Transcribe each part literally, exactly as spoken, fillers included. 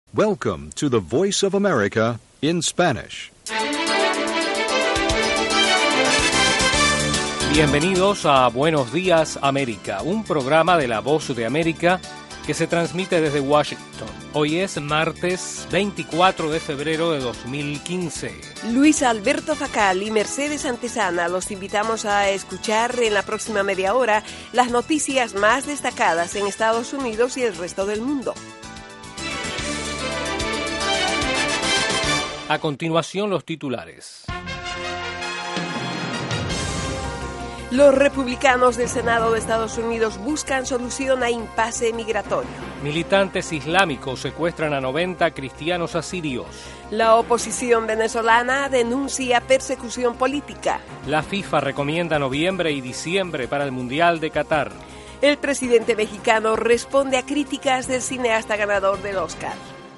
Welcome to the Voice of America in Spanish. Bienvenidos a Buenos Días América, un programa de La Voz de América que se transmite desde Washington. Hoy es martes veinticuatro de febrero de dos mil quince. Luis Alberto Facal y Mercedes Antesana los invitamos a escuchar en la próxima media hora las noticias más destacadas en Estados Unidos y el resto del mundo. A continuación, los titulares. Los republicanos del Senado de Estados Unidos buscan solución a impasse migratorio. Militantes islámicos secuestran a noventa cristianos asirios. La oposición venezolana denuncia persecución política. La FIFA recomienda noviembre y diciembre para el Mundial de Qatar. El presidente mexicano responde a críticas del cineasta ganador del Oscar.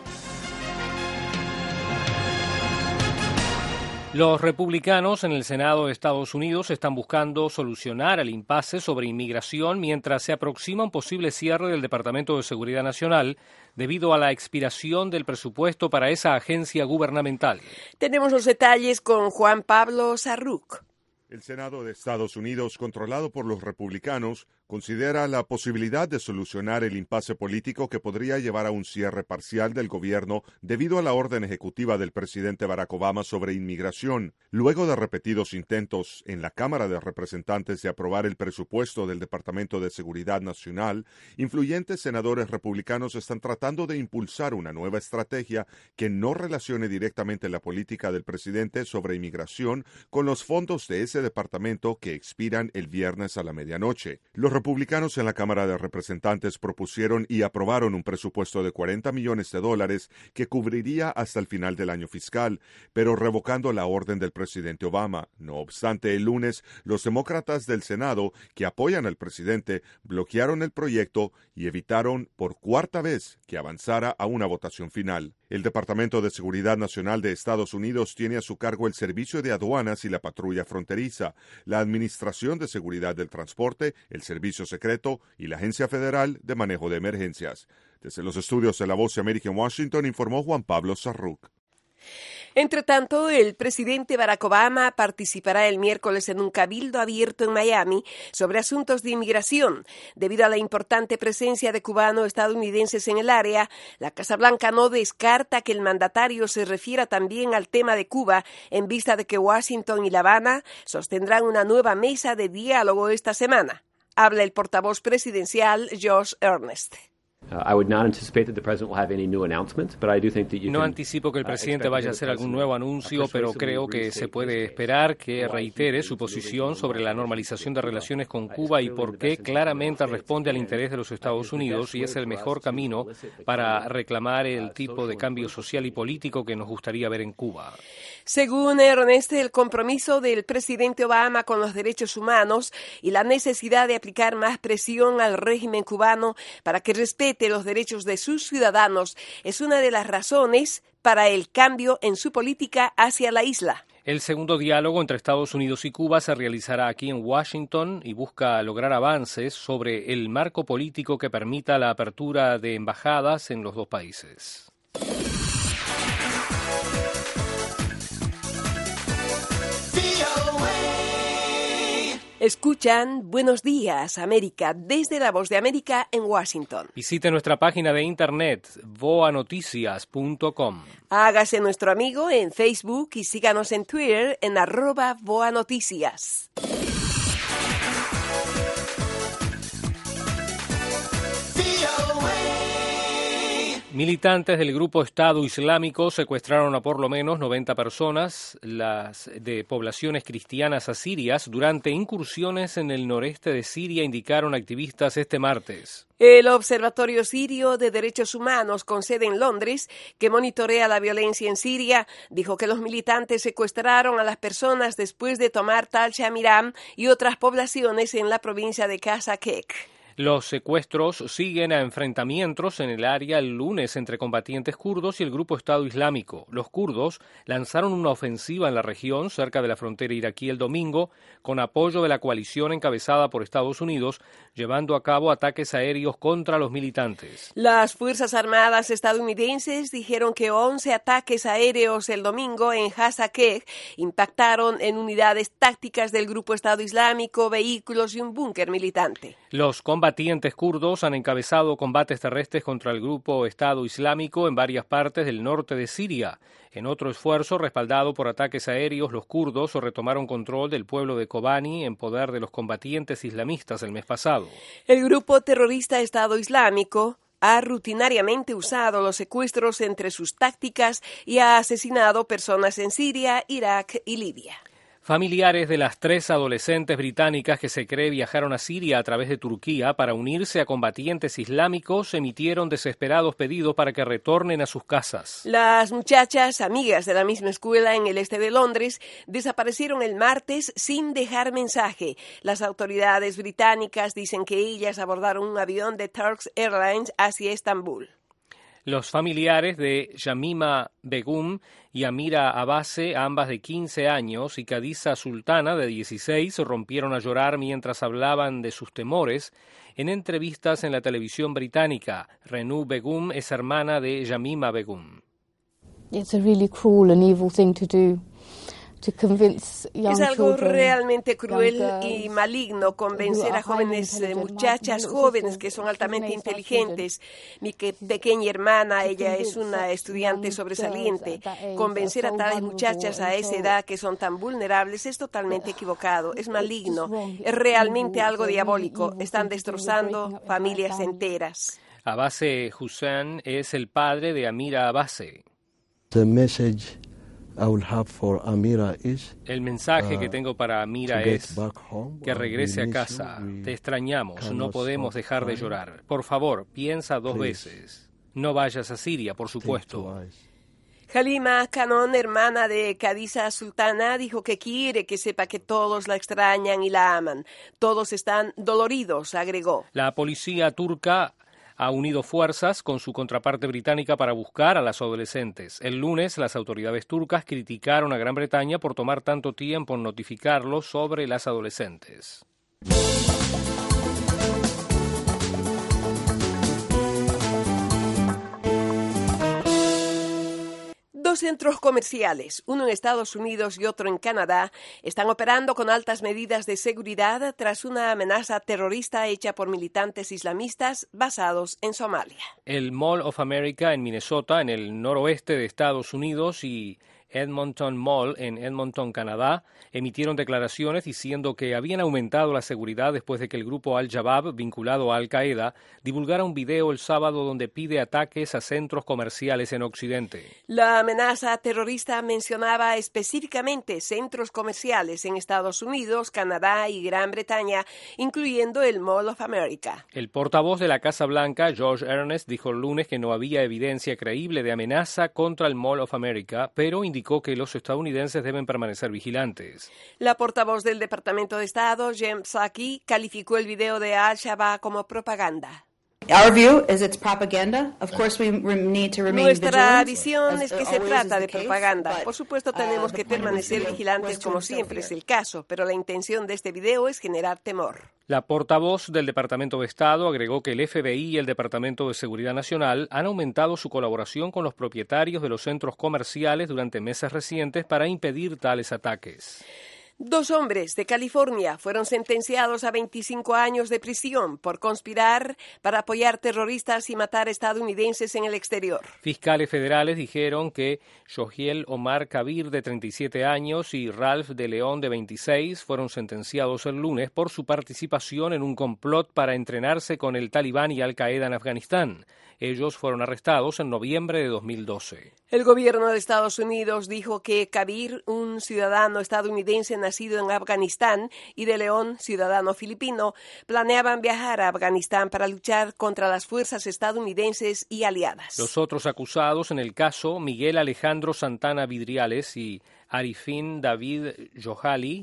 Los republicanos en el Senado de Estados Unidos están buscando solucionar el impasse sobre inmigración mientras se aproxima un posible cierre del Departamento de Seguridad Nacional debido a la expiración del presupuesto para esa agencia gubernamental. Tenemos los detalles con Juan Pablo Sarruc. El Senado de Estados Unidos, controlado por los republicanos, considera la posibilidad de solucionar el impasse político que podría llevar a un cierre parcial del gobierno debido a la orden ejecutiva del presidente Barack Obama sobre inmigración. Luego de repetidos intentos en la Cámara de Representantes de aprobar el presupuesto del Departamento de Seguridad Nacional, influyentes senadores republicanos están tratando de impulsar una nueva estrategia que no relacione directamente la política del presidente sobre inmigración con los fondos de ese departamento que expiran el viernes a la medianoche. Los republicanos en la Cámara de Representantes propusieron y aprobaron un presupuesto de cuarenta millones de dólares que cubriría hasta el final del año fiscal, pero revocando la orden del presidente Obama. No obstante, el lunes, los demócratas del Senado, que apoyan al presidente, bloquearon el proyecto y evitaron por cuarta vez que avanzara a una votación final. El Departamento de Seguridad Nacional de Estados Unidos tiene a su cargo el Servicio de Aduanas y la Patrulla Fronteriza, la Administración de Seguridad del Transporte, el Servicio Secreto y la Agencia Federal de Manejo de Emergencias. Desde los estudios de La Voz de América en Washington, informó Juan Pablo Sarruc. Entre tanto, el presidente Barack Obama participará el miércoles en un cabildo abierto en Miami sobre asuntos de inmigración. Debido a la importante presencia de cubano-estadounidenses en el área, la Casa Blanca no descarta que el mandatario se refiera también al tema de Cuba en vista de que Washington y La Habana sostendrán una nueva mesa de diálogo esta semana. Habla el portavoz presidencial Josh Earnest. No anticipo que el presidente vaya a hacer algún nuevo anuncio, pero creo que se puede esperar que reitere su posición sobre la normalización de relaciones con Cuba y por qué claramente responde al interés de los Estados Unidos y es el mejor camino para reclamar el tipo de cambio social y político que nos gustaría ver en Cuba. Según Ernest, el compromiso del presidente Obama con los derechos humanos y la necesidad de aplicar más presión al régimen cubano para que respete los derechos de sus ciudadanos es una de las razones para el cambio en su política hacia la isla. El segundo diálogo entre Estados Unidos y Cuba se realizará aquí en Washington y busca lograr avances sobre el marco político que permita la apertura de embajadas en los dos países. Escuchan Buenos Días, América, desde La Voz de América en Washington. Visite nuestra página de internet, voa noticias punto com. Hágase nuestro amigo en Facebook y síganos en Twitter en arroba voa noticias. Militantes del grupo Estado Islámico secuestraron a por lo menos noventa personas las de poblaciones cristianas asirias durante incursiones en el noreste de Siria, indicaron activistas este martes. El Observatorio Sirio de Derechos Humanos, con sede en Londres, que monitorea la violencia en Siria, dijo que los militantes secuestraron a las personas después de tomar Tal Shamiram y otras poblaciones en la provincia de Kasakek. Los secuestros siguen a enfrentamientos en el área el lunes entre combatientes kurdos y el grupo Estado Islámico. Los kurdos lanzaron una ofensiva en la región cerca de la frontera iraquí el domingo con apoyo de la coalición encabezada por Estados Unidos, llevando a cabo ataques aéreos contra los militantes. Las Fuerzas Armadas estadounidenses dijeron que once ataques aéreos el domingo en Hasakeh impactaron en unidades tácticas del grupo Estado Islámico, vehículos y un búnker militante. Los combatientes kurdos han encabezado combates terrestres contra el grupo Estado Islámico en varias partes del norte de Siria. En otro esfuerzo respaldado por ataques aéreos, los kurdos retomaron control del pueblo de Kobani en poder de los combatientes islamistas el mes pasado. El grupo terrorista Estado Islámico ha rutinariamente usado los secuestros entre sus tácticas y ha asesinado personas en Siria, Irak y Libia. Familiares de las tres adolescentes británicas que se cree viajaron a Siria a través de Turquía para unirse a combatientes islámicos emitieron desesperados pedidos para que retornen a sus casas. Las muchachas, amigas de la misma escuela en el este de Londres, desaparecieron el martes sin dejar mensaje. Las autoridades británicas dicen que ellas abordaron un avión de Turkish Airlines hacia Estambul. Los familiares de Yamima Begum y Amira Abbase, ambas de quince años, y Khadija Sultana, de dieciséis, rompieron a llorar mientras hablaban de sus temores en entrevistas en la televisión británica. Renu Begum es hermana de Yamima Begum. It's a really cruel and evil thing to do. Es algo realmente cruel y maligno convencer a jóvenes eh, muchachas jóvenes que son altamente inteligentes. Mi que, pequeña hermana, ella es una estudiante sobresaliente. Convencer a tales muchachas a esa edad que son tan vulnerables es totalmente equivocado, es maligno, es realmente algo diabólico. Están destrozando familias enteras. Abbase Hussein es el padre de Amira Abbase. The message I will have for Amira is, El mensaje que tengo para Amira es que regrese a We casa. miss you. We Te extrañamos, no cannot podemos stop dejar de crying. llorar. Por favor, piensa dos Please. veces. No vayas a Siria, por Think supuesto. twice. Halima Canon, hermana de Khadija Sultana, dijo que quiere que sepa que todos la extrañan y la aman. Todos están doloridos, agregó. La policía turca ha unido fuerzas con su contraparte británica para buscar a las adolescentes. El lunes, las autoridades turcas criticaron a Gran Bretaña por tomar tanto tiempo en notificarlos sobre las adolescentes. Dos centros comerciales, uno en Estados Unidos y otro en Canadá, están operando con altas medidas de seguridad tras una amenaza terrorista hecha por militantes islamistas basados en Somalia. El Mall of America en Minnesota, en el noroeste de Estados Unidos, y Edmonton Mall en Edmonton, Canadá, emitieron declaraciones diciendo que habían aumentado la seguridad después de que el grupo Al-Shabaab, vinculado a Al-Qaeda, divulgara un video el sábado donde pide ataques a centros comerciales en Occidente. La amenaza terrorista mencionaba específicamente centros comerciales en Estados Unidos, Canadá y Gran Bretaña, incluyendo el Mall of America. El portavoz de la Casa Blanca, Josh Earnest, dijo el lunes que no había evidencia creíble de amenaza contra el Mall of America, pero indicó que los estadounidenses deben permanecer vigilantes. La portavoz del Departamento de Estado, Jen Psaki, calificó el video de Al-Shabaab como propaganda. Our view is it's propaganda. Of course, we need to remain Nuestra vigilant, visión as es que se always trata is de the case, propaganda. but, Por supuesto, uh, tenemos the que point of this permanecer video vigilantes was to como instill siempre es fear. el caso, pero la intención de este video es generar temor. La portavoz del Departamento de Estado agregó que el F B I y el Departamento de Seguridad Nacional han aumentado su colaboración con los propietarios de los centros comerciales durante meses recientes para impedir tales ataques. Dos hombres de California fueron sentenciados a veinticinco años de prisión por conspirar para apoyar terroristas y matar estadounidenses en el exterior. Fiscales federales dijeron que Shohiel Omar Kabir, de treinta y siete años, y Ralph de León, de veintiséis, fueron sentenciados el lunes por su participación en un complot para entrenarse con el Talibán y Al-Qaeda en Afganistán. Ellos fueron arrestados en noviembre de dos mil doce. El gobierno de Estados Unidos dijo que Kabir, un ciudadano estadounidense nacido en Afganistán, y de León, ciudadano filipino, planeaban viajar a Afganistán para luchar contra las fuerzas estadounidenses y aliadas. Los otros acusados en el caso, Miguel Alejandro Santana Vidriales y Arifin David Johali,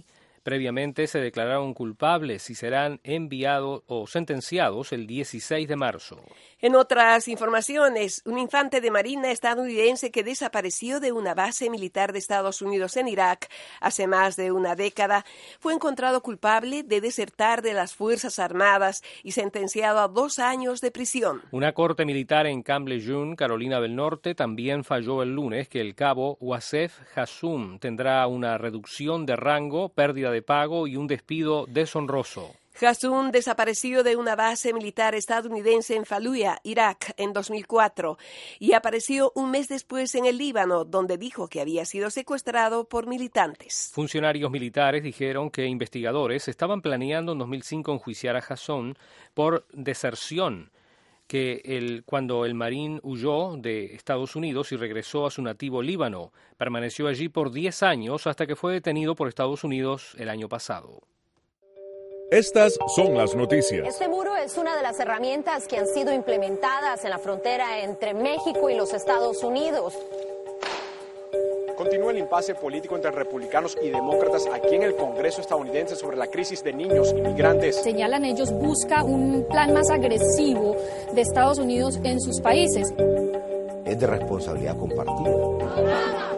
Previamente se declararon culpables y serán enviados o sentenciados el dieciséis de marzo. En otras informaciones, un infante de marina estadounidense que desapareció de una base militar de Estados Unidos en Irak hace más de una década fue encontrado culpable de desertar de las Fuerzas Armadas y sentenciado a dos años de prisión. Una corte militar en Camp Lejeune, Carolina del Norte, también falló el lunes que el cabo Wasef Hassoum tendrá una reducción de rango, pérdida de pago y un despido deshonroso. Hassoum desapareció de una base militar estadounidense en Fallujah, Irak, en dos mil cuatro y apareció un mes después en el Líbano, donde dijo que había sido secuestrado por militantes. Funcionarios militares dijeron que investigadores estaban planeando en dos mil cinco enjuiciar a Hassoum por deserción, que el, cuando el marín huyó de Estados Unidos y regresó a su nativo Líbano, permaneció allí por diez años hasta que fue detenido por Estados Unidos el año pasado. Estas son las noticias. Este muro es una de las herramientas que han sido implementadas en la frontera entre México y los Estados Unidos. Continúa el impasse político entre republicanos y demócratas aquí en el Congreso estadounidense sobre la crisis de niños inmigrantes. Señalan ellos, busca un plan más agresivo de Estados Unidos en sus países. Es de responsabilidad compartida.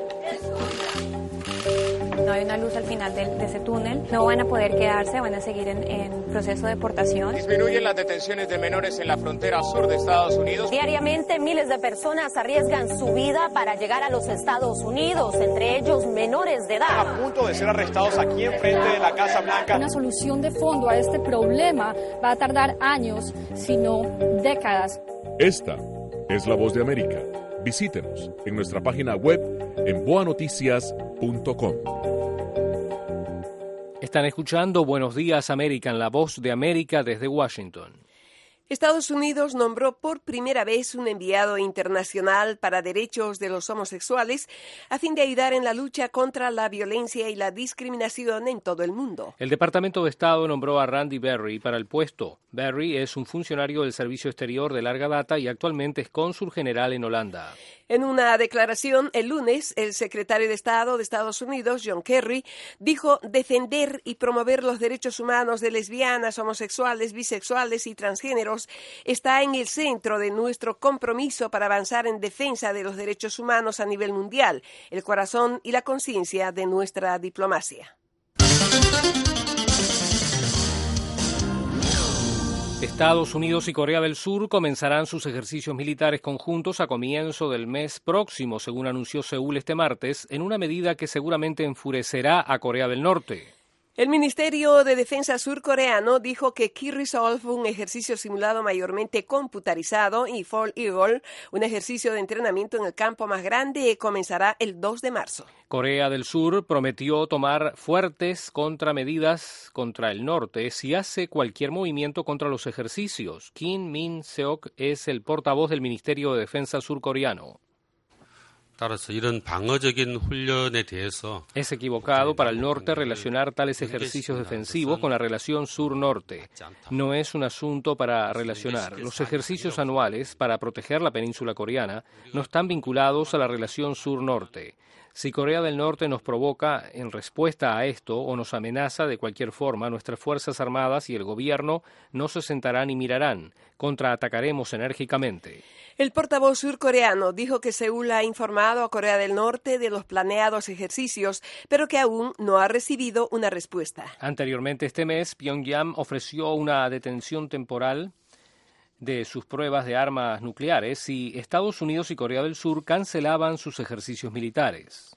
No hay una luz al final de, de ese túnel, no van a poder quedarse, van a seguir en, en proceso de deportación. Disminuyen las detenciones de menores en la frontera sur de Estados Unidos. Diariamente miles de personas arriesgan su vida para llegar a los Estados Unidos, entre ellos menores de edad. Están a punto de ser arrestados aquí enfrente de la Casa Blanca. Una solución de fondo a este problema va a tardar años, sino décadas. Esta es La Voz de América. Visítenos en nuestra página web en boa noticias punto com. Están escuchando Buenos Días América en La Voz de América desde Washington. Estados Unidos nombró por primera vez un enviado internacional para derechos de los homosexuales a fin de ayudar en la lucha contra la violencia y la discriminación en todo el mundo. El Departamento de Estado nombró a Randy Berry para el puesto. Berry es un funcionario del Servicio Exterior de larga data y actualmente es cónsul general en Holanda. En una declaración el lunes, el secretario de Estado de Estados Unidos, John Kerry, dijo defender y promover los derechos humanos de lesbianas, homosexuales, bisexuales y transgéneros está en el centro de nuestro compromiso para avanzar en defensa de los derechos humanos a nivel mundial, el corazón y la conciencia de nuestra diplomacia. Estados Unidos y Corea del Sur comenzarán sus ejercicios militares conjuntos a comienzo del mes próximo, según anunció Seúl este martes, en una medida que seguramente enfurecerá a Corea del Norte. El Ministerio de Defensa surcoreano dijo que Key Resolve, un ejercicio simulado mayormente computarizado, y Fall Eagle, un ejercicio de entrenamiento en el campo más grande, comenzará el dos de marzo. Corea del Sur prometió tomar fuertes contramedidas contra el norte si hace cualquier movimiento contra los ejercicios. Kim Min-seok es el portavoz del Ministerio de Defensa surcoreano. Es equivocado para el norte relacionar tales ejercicios defensivos con la relación sur-norte. No es un asunto para relacionar. Los ejercicios anuales para proteger la península coreana no están vinculados a la relación sur-norte. Si Corea del Norte nos provoca en respuesta a esto o nos amenaza de cualquier forma, nuestras Fuerzas Armadas y el gobierno no se sentarán y mirarán. Contraatacaremos enérgicamente. El portavoz surcoreano dijo que Seúl ha informado a Corea del Norte de los planeados ejercicios, pero que aún no ha recibido una respuesta. Anteriormente este mes, Pyongyang ofreció una detención temporal de sus pruebas de armas nucleares si Estados Unidos y Corea del Sur cancelaban sus ejercicios militares.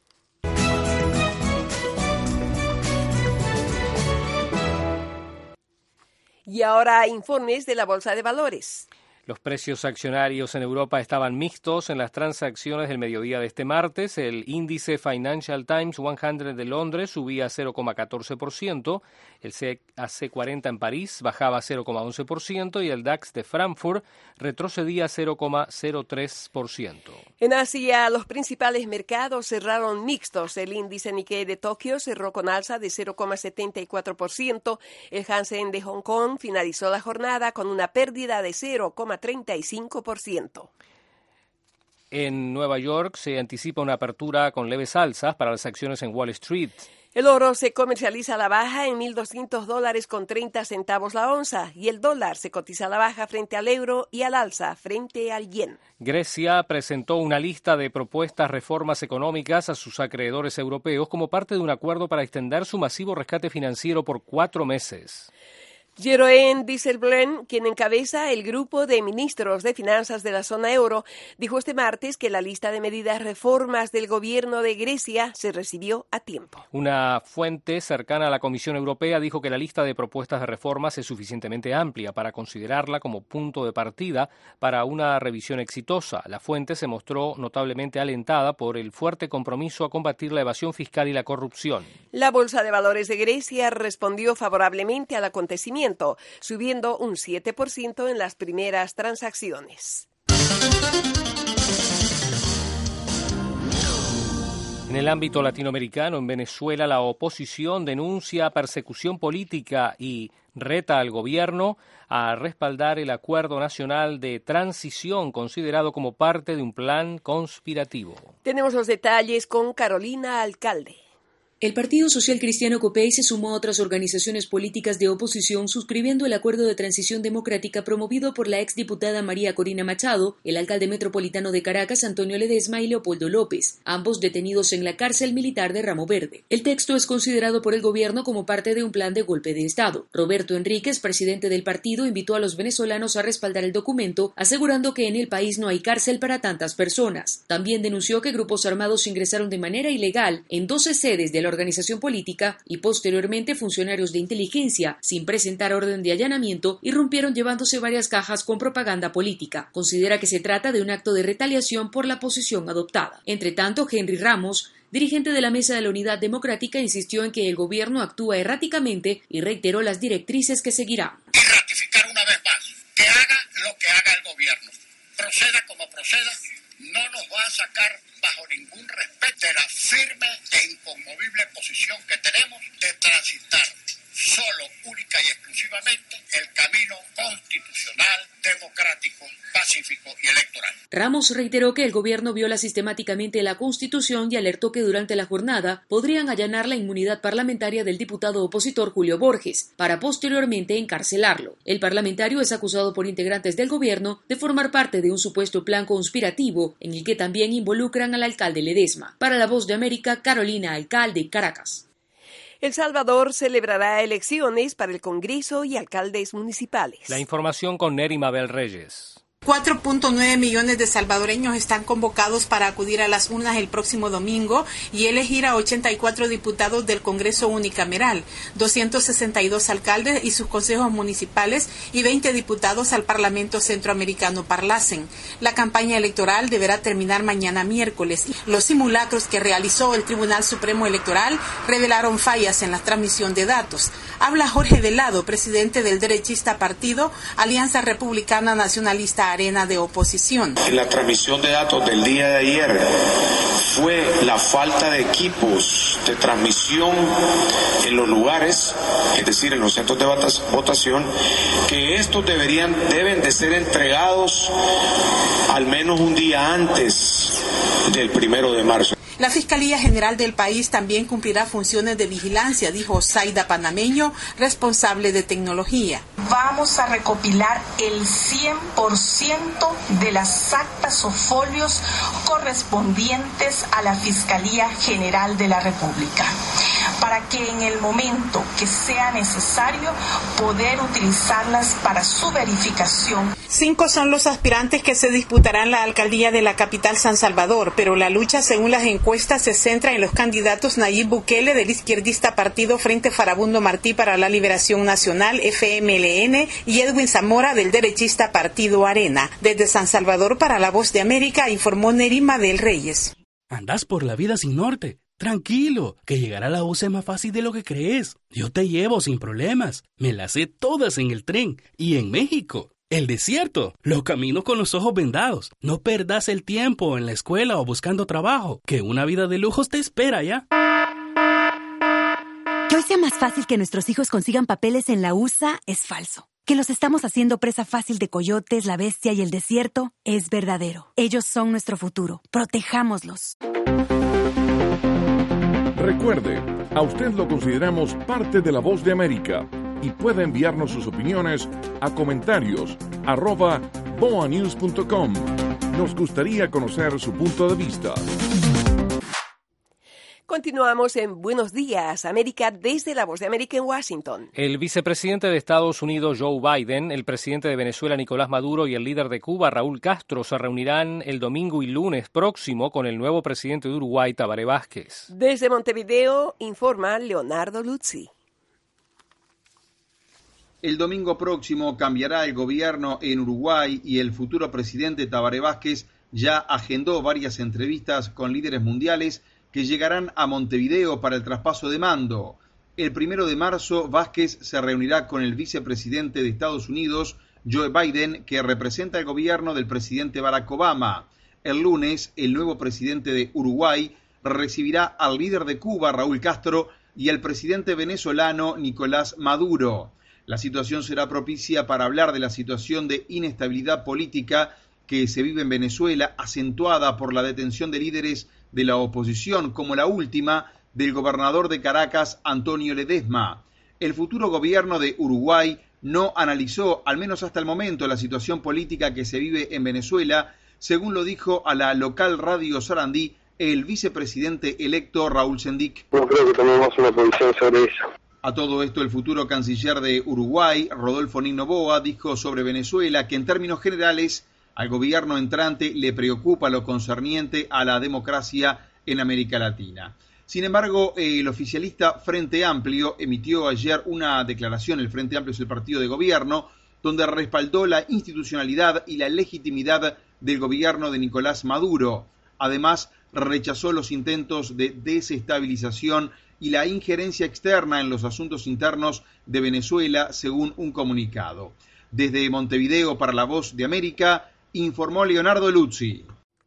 Y ahora informes de la Bolsa de Valores. Los precios accionarios en Europa estaban mixtos en las transacciones del mediodía de este martes. El índice Financial Times cien de Londres subía cero coma catorce por ciento, el C A C cuarenta en París bajaba cero coma once por ciento y el DAX de Frankfurt retrocedía cero coma cero tres por ciento. En Asia, los principales mercados cerraron mixtos. El índice Nikkei de Tokio cerró con alza de cero coma setenta y cuatro por ciento. El Hang de Hong Kong finalizó la jornada con una pérdida de cero coma treinta y cinco por ciento. En Nueva York se anticipa una apertura con leves alzas para las acciones en Wall Street. El oro se comercializa a la baja en mil doscientos dólares con treinta centavos la onza y el dólar se cotiza a la baja frente al euro y al alza frente al yen. Grecia presentó una lista de propuestas reformas económicas a sus acreedores europeos como parte de un acuerdo para extender su masivo rescate financiero por cuatro meses. Jeroen Dijsselbloem, quien encabeza el grupo de ministros de finanzas de la zona euro, dijo este martes que la lista de medidas reformas del gobierno de Grecia se recibió a tiempo. Una fuente cercana a la Comisión Europea dijo que la lista de propuestas de reformas es suficientemente amplia para considerarla como punto de partida para una revisión exitosa. La fuente se mostró notablemente alentada por el fuerte compromiso a combatir la evasión fiscal y la corrupción. La Bolsa de Valores de Grecia respondió favorablemente al acontecimiento, subiendo un siete por ciento en las primeras transacciones. En el ámbito latinoamericano, en Venezuela, la oposición denuncia persecución política y reta al gobierno a respaldar el acuerdo nacional de transición considerado como parte de un plan conspirativo. Tenemos los detalles con Carolina Alcalde. El Partido Social Cristiano Copey se sumó a otras organizaciones políticas de oposición suscribiendo el acuerdo de transición democrática promovido por la exdiputada María Corina Machado, el alcalde metropolitano de Caracas Antonio Ledesma y Leopoldo López, ambos detenidos en la cárcel militar de Ramo Verde. El texto es considerado por el gobierno como parte de un plan de golpe de Estado. Roberto Enríquez, presidente del partido, invitó a los venezolanos a respaldar el documento, asegurando que en el país no hay cárcel para tantas personas. También denunció que grupos armados ingresaron de manera ilegal en doce sedes de la organización política y posteriormente funcionarios de inteligencia, sin presentar orden de allanamiento, irrumpieron llevándose varias cajas con propaganda política. Considera que se trata de un acto de retaliación por la posición adoptada. Entre tanto, Henry Ramos, dirigente de la Mesa de la Unidad Democrática, insistió en que el gobierno actúa erráticamente y reiteró las directrices que seguirá. Y ratificar una vez más, que haga lo que haga el gobierno, proceda como proceda, no nos va a sacar bajo ningún respeto de la firme e inconmovible posición que tenemos de transitar solo, única y exclusivamente el camino constitucional, democrático, pacífico y electoral. Ramos reiteró que el gobierno viola sistemáticamente la Constitución y alertó que durante la jornada podrían allanar la inmunidad parlamentaria del diputado opositor Julio Borges, para posteriormente encarcelarlo. El parlamentario es acusado por integrantes del gobierno de formar parte de un supuesto plan conspirativo en el que también involucran al alcalde Ledesma. Para La Voz de América, Carolina Alcalde, Caracas. El Salvador celebrará elecciones para el Congreso y alcaldes municipales. La información con Neri Mabel Reyes. cuatro punto nueve millones de salvadoreños están convocados para acudir a las urnas el próximo domingo y elegir a ochenta y cuatro diputados del Congreso unicameral, doscientos sesenta y dos alcaldes y sus consejos municipales y veinte diputados al Parlamento Centroamericano Parlacen. La campaña electoral deberá terminar mañana miércoles. Los simulacros que realizó el Tribunal Supremo Electoral revelaron fallas en la transmisión de datos. Habla Jorge Velado, presidente del derechista partido Alianza Republicana Nacionalista Arena de oposición. En la transmisión de datos del día de ayer fue la falta de equipos de transmisión en los lugares, es decir, en los centros de votación, que estos deberían, deben de ser entregados al menos un día antes del primero de marzo. La Fiscalía General del país también cumplirá funciones de vigilancia, dijo Zaida Panameño, responsable de tecnología. Vamos a recopilar el cien por ciento de las actas o folios correspondientes a la Fiscalía General de la República, para que en el momento que sea necesario poder utilizarlas para su verificación. Cinco son los aspirantes que se disputarán la alcaldía de la capital San Salvador, pero la lucha, según las encuestas, se centra en los candidatos Nayib Bukele del izquierdista partido Frente Farabundo Martí para la Liberación Nacional, F M L N, y Edwin Zamora del derechista partido Arena. Desde San Salvador para La Voz de América informó Neri Mabel Reyes. Andás por la vida sin norte. Tranquilo, que llegar a la U C es más fácil de lo que crees. Yo te llevo sin problemas. Me las sé todas en el tren y en México. El desierto, los caminos con los ojos vendados. No perdas el tiempo en la escuela o buscando trabajo, que una vida de lujos te espera ya. Que hoy sea más fácil que nuestros hijos consigan papeles en la U S A es falso. Que los estamos haciendo presa fácil de coyotes, la bestia y el desierto es verdadero. Ellos son nuestro futuro. Protejámoslos. Recuerde, a usted lo consideramos parte de la Voz de América y puede enviarnos sus opiniones a comentarios arroba boa news punto com. Nos gustaría conocer su punto de vista. Continuamos en Buenos Días, América, desde la Voz de América en Washington. El vicepresidente de Estados Unidos, Joe Biden, el presidente de Venezuela, Nicolás Maduro, y el líder de Cuba, Raúl Castro, se reunirán el domingo y lunes próximo con el nuevo presidente de Uruguay, Tabaré Vázquez. Desde Montevideo, informa Leonardo Luzzi. El domingo próximo cambiará el gobierno en Uruguay y el futuro presidente Tabaré Vázquez ya agendó varias entrevistas con líderes mundiales que llegarán a Montevideo para el traspaso de mando. El primero de marzo, Vázquez se reunirá con el vicepresidente de Estados Unidos, Joe Biden, que representa el gobierno del presidente Barack Obama. El lunes, el nuevo presidente de Uruguay recibirá al líder de Cuba, Raúl Castro, y al presidente venezolano, Nicolás Maduro. La situación será propicia para hablar de la situación de inestabilidad política que se vive en Venezuela, acentuada por la detención de líderes de la oposición, como la última del gobernador de Caracas, Antonio Ledesma. El futuro gobierno de Uruguay no analizó, al menos hasta el momento, la situación política que se vive en Venezuela, según lo dijo a la local radio Sarandí el vicepresidente electo Raúl Sendic. No creo que tomemos una posición sobre eso. A todo esto, el futuro canciller de Uruguay, Rodolfo Nino Boa, dijo sobre Venezuela que en términos generales al gobierno entrante le preocupa lo concerniente a la democracia en América Latina. Sin embargo, el oficialista Frente Amplio emitió ayer una declaración, el Frente Amplio es el partido de gobierno, donde respaldó la institucionalidad y la legitimidad del gobierno de Nicolás Maduro. Además, rechazó los intentos de desestabilización y la injerencia externa en los asuntos internos de Venezuela, según un comunicado. Desde Montevideo para la Voz de América, informó Leonardo Luzzi.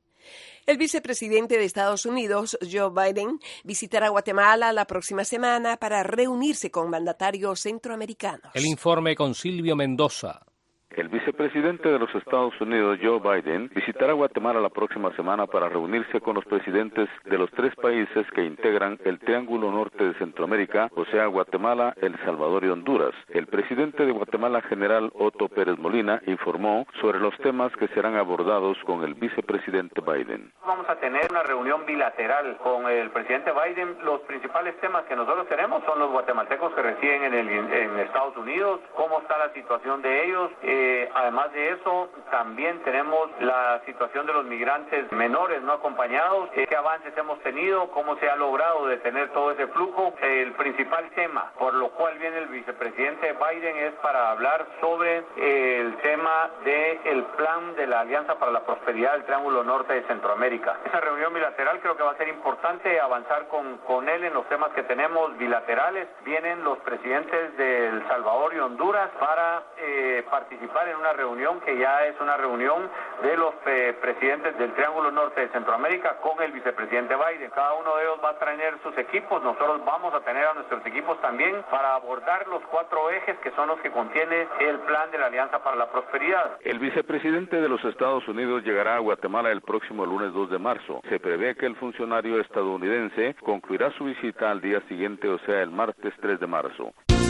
El vicepresidente de Estados Unidos, Joe Biden, visitará Guatemala la próxima semana para reunirse con mandatarios centroamericanos. El informe con Silvio Mendoza. El vicepresidente de los Estados Unidos, Joe Biden, visitará Guatemala la próxima semana para reunirse con los presidentes de los tres países que integran el Triángulo Norte de Centroamérica, o sea, Guatemala, El Salvador y Honduras. El presidente de Guatemala, general Otto Pérez Molina, informó sobre los temas que serán abordados con el vicepresidente Biden. Vamos a tener una reunión bilateral con el presidente Biden. Los principales temas que nosotros tenemos son los guatemaltecos que residen en, el, en Estados Unidos, cómo está la situación de ellos. Eh, además de eso, también tenemos la situación de los migrantes menores no acompañados, eh, qué avances hemos tenido, cómo se ha logrado detener todo ese flujo. El principal tema por lo cual viene el vicepresidente Biden es para hablar sobre eh, el tema del plan de la Alianza para la Prosperidad del Triángulo Norte de Centroamérica. Esa reunión bilateral creo que va a ser importante avanzar con, con él en los temas que tenemos bilaterales. Vienen los presidentes de El Salvador y Honduras para eh, participar en una reunión que ya es una reunión de los eh, presidentes del Triángulo Norte de Centroamérica con el vicepresidente Biden. Cada uno de ellos va a traer sus equipos, nosotros vamos a tener a nuestros equipos también para abordar los cuatro ejes que son los que contiene el plan de la Alianza para la Prosperidad. El vicepresidente de los Estados Unidos llegará a Guatemala el próximo lunes dos de marzo. Se prevé que el funcionario estadounidense concluirá su visita al día siguiente, o sea, el martes tres de marzo.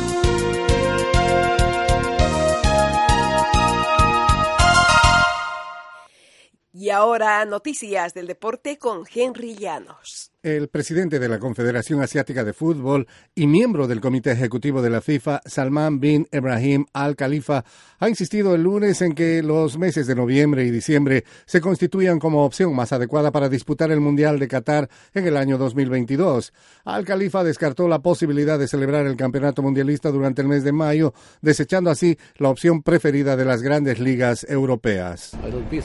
Y ahora noticias del deporte con Henry Llanos. El presidente de la Confederación Asiática de Fútbol y miembro del Comité Ejecutivo de la FIFA, Salman bin Ebrahim Al Khalifa, ha insistido el lunes en que los meses de noviembre y diciembre se constituyan como opción más adecuada para disputar el Mundial de Qatar en el año dos mil veintidós. Al Khalifa descartó la posibilidad de celebrar el Campeonato Mundialista durante el mes de mayo, desechando así la opción preferida de las grandes ligas europeas.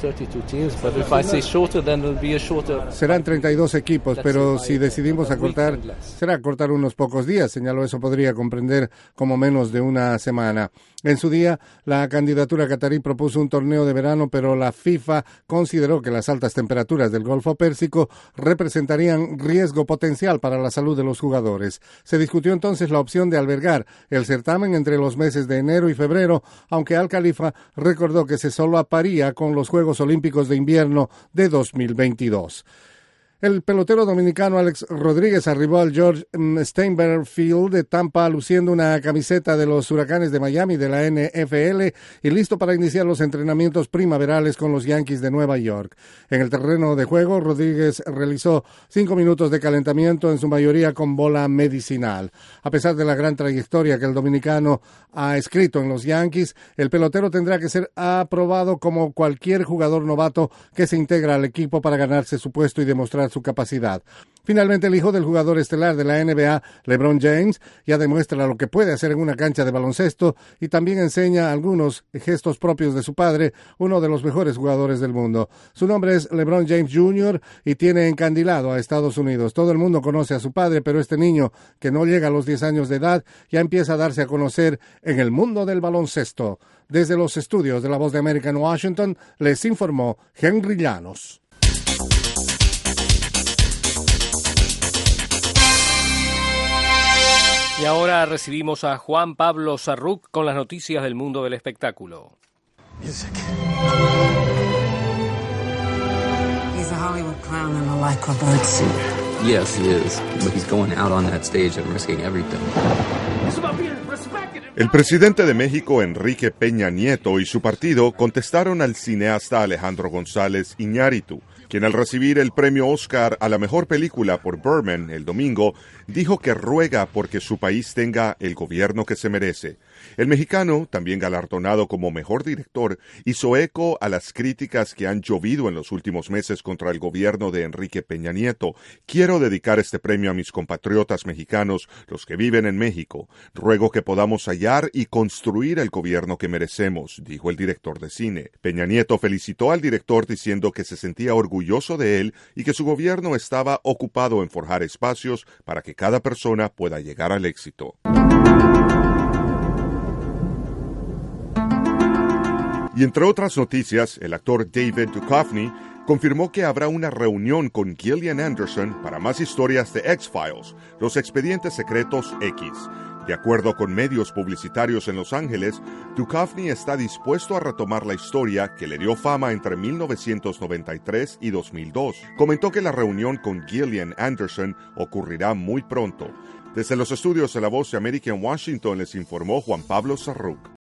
Serán treinta y dos equipos, pero si decidimos acortar, será acortar unos pocos días, señaló. Eso podría comprender como menos de una semana. En su día, la candidatura catarí propuso un torneo de verano, pero la FIFA consideró que las altas temperaturas del Golfo Pérsico representarían riesgo potencial para la salud de los jugadores. Se discutió entonces la opción de albergar el certamen entre los meses de enero y febrero, aunque Al Khalifa recordó que se solaparía con los Juegos Olímpicos de Invierno de dos mil veintidós. El pelotero dominicano Alex Rodríguez arribó al George Steinberg Field de Tampa luciendo una camiseta de los Huracanes de Miami de la N F L y listo para iniciar los entrenamientos primaverales con los Yankees de Nueva York. En el terreno de juego, Rodríguez realizó cinco minutos de calentamiento, en su mayoría con bola medicinal. A pesar de la gran trayectoria que el dominicano ha escrito en los Yankees, el pelotero tendrá que ser aprobado como cualquier jugador novato que se integra al equipo para ganarse su puesto y demostrar su capacidad. Finalmente, el hijo del jugador estelar de la N B A, LeBron James, ya demuestra lo que puede hacer en una cancha de baloncesto y también enseña algunos gestos propios de su padre, uno de los mejores jugadores del mundo. Su nombre es LeBron James junior y tiene encandilado a Estados Unidos. Todo el mundo conoce a su padre, pero este niño, que no llega a los diez años de edad, ya empieza a darse a conocer en el mundo del baloncesto. Desde los estudios de La Voz de América en Washington, les informó Henry Llanos. Y ahora recibimos a Juan Pablo Sarruc con las noticias del mundo del espectáculo. Music. He's a Hollywood clown in a lycra bird suit. Yes, he is, but he's going out on that stage and risking everything. El presidente de México, Enrique Peña Nieto, y su partido contestaron al cineasta Alejandro González Iñárritu, quien al recibir el premio Oscar a la mejor película por Birdman el domingo, dijo que ruega porque su país tenga el gobierno que se merece. El mexicano, también galardonado como mejor director, hizo eco a las críticas que han llovido en los últimos meses contra el gobierno de Enrique Peña Nieto. Quiero dedicar este premio a mis compatriotas mexicanos, los que viven en México. Ruego que podamos hallar y construir el gobierno que merecemos, dijo el director de cine. Peña Nieto felicitó al director diciendo que se sentía orgulloso de él y que su gobierno estaba ocupado en forjar espacios para que cada persona pueda llegar al éxito. Y entre otras noticias, el actor David Duchovny confirmó que habrá una reunión con Gillian Anderson para más historias de X-Files, los expedientes secretos X. De acuerdo con medios publicitarios en Los Ángeles, Duchovny está dispuesto a retomar la historia que le dio fama entre mil novecientos noventa y tres y dos mil dos. Comentó que la reunión con Gillian Anderson ocurrirá muy pronto. Desde los estudios de La Voz de América en Washington les informó Juan Pablo Sarruc.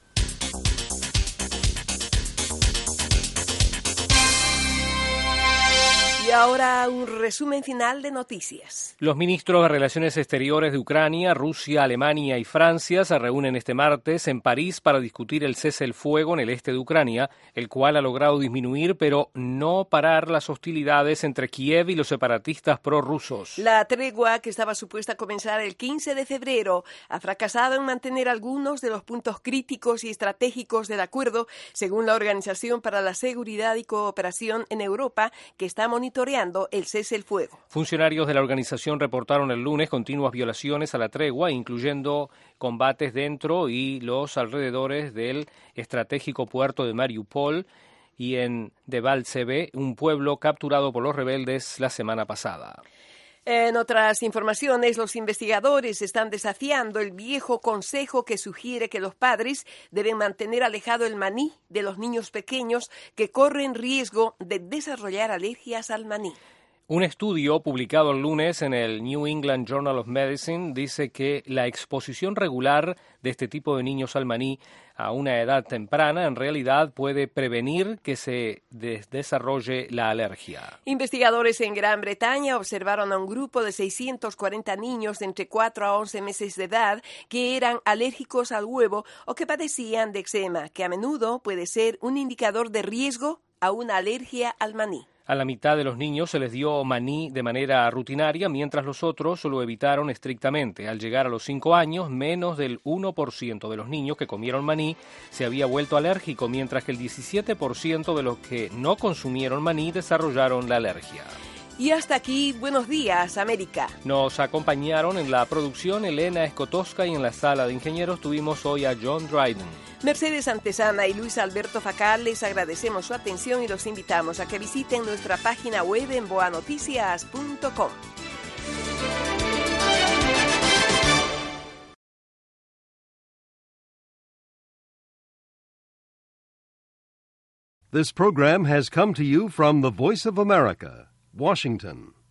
Y ahora un resumen final de noticias. Los ministros de Relaciones Exteriores de Ucrania, Rusia, Alemania y Francia se reúnen este martes en París para discutir el cese el fuego en el este de Ucrania, el cual ha logrado disminuir pero no parar las hostilidades entre Kiev y los separatistas prorrusos. La tregua, que estaba supuesta a comenzar el quince de febrero, ha fracasado en mantener algunos de los puntos críticos y estratégicos del acuerdo, según la Organización para la Seguridad y Cooperación en Europa, que está monitoreando el cese el fuego. Funcionarios de la organización reportaron el lunes continuas violaciones a la tregua, incluyendo combates dentro y los alrededores del estratégico puerto de Mariupol y en Debaltseve, un pueblo capturado por los rebeldes la semana pasada. En otras informaciones, los investigadores están desafiando el viejo consejo que sugiere que los padres deben mantener alejado el maní de los niños pequeños que corren riesgo de desarrollar alergias al maní. Un estudio publicado el lunes en el New England Journal of Medicine dice que la exposición regular de este tipo de niños al maní a una edad temprana en realidad puede prevenir que se des- desarrolle la alergia. Investigadores en Gran Bretaña observaron a un grupo de seiscientos cuarenta niños de entre cuatro a once meses de edad que eran alérgicos al huevo o que padecían de eczema, que a menudo puede ser un indicador de riesgo a una alergia al maní. A la mitad de los niños se les dio maní de manera rutinaria, mientras los otros lo evitaron estrictamente. Al llegar a los cinco años, menos del uno por ciento de los niños que comieron maní se había vuelto alérgico, mientras que el diecisiete por ciento de los que no consumieron maní desarrollaron la alergia. Y hasta aquí, Buenos Días, América. Nos acompañaron en la producción Elena Escotosca y en la sala de ingenieros tuvimos hoy a John Dryden. Mercedes Antesana y Luis Alberto Facal les agradecemos su atención y los invitamos a que visiten nuestra página web en boa noticias punto com. This program has come to you from the Voice of America, Washington.